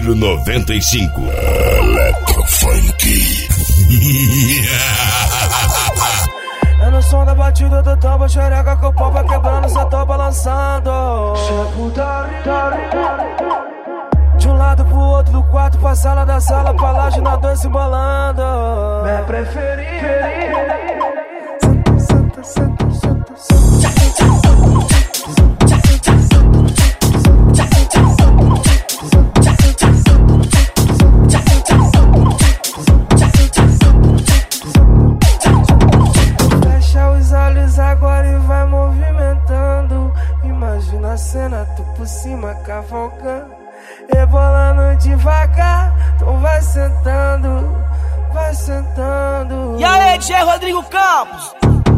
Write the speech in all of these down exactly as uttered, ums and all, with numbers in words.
Ciro noventa e cinco. Eletrofunk. É no som da batida do tambo, xereca que o pau vai quebrando, só tô balançando. De um lado pro outro do quarto, pra sala da sala, pra laje na dança embolando. Minha preferida. Senta, senta, senta, senta, senta. Fecha os olhos agora e vai movimentando. Imagina a cena, tu por cima cavalgando, rebolando devagar. Então vai sentando, vai sentando. E aí, D J Rodrigo Campos?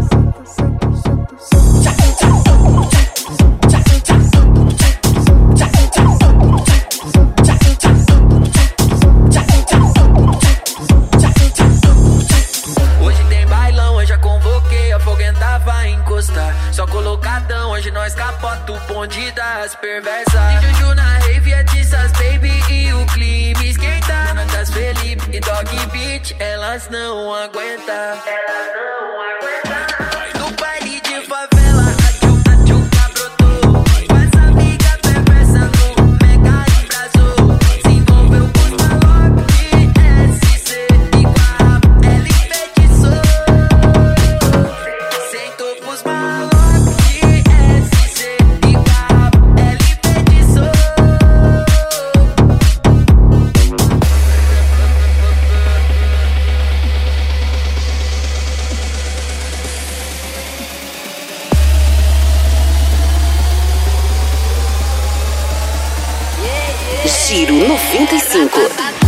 Hoje tem bailão, eu já convoquei, a foguenta vai encostar. Só colocadão, hoje nós capota o bonde das perversas. E Juju na rave, é Tissas Baby e o clima esquenta. Dona das Felipe e Dog Beat, elas não aguentam. Elas não aguentam. No baile de favela, a tchuca brotou. Com essa amiga perversa no mega embrasou. Se envolveu com os malocos de S C e com a rapa, ela enfeitiçou. Sentou pros malocos de S C e com a rapa, ela enfeitiçou. Ciro noventa e cinco.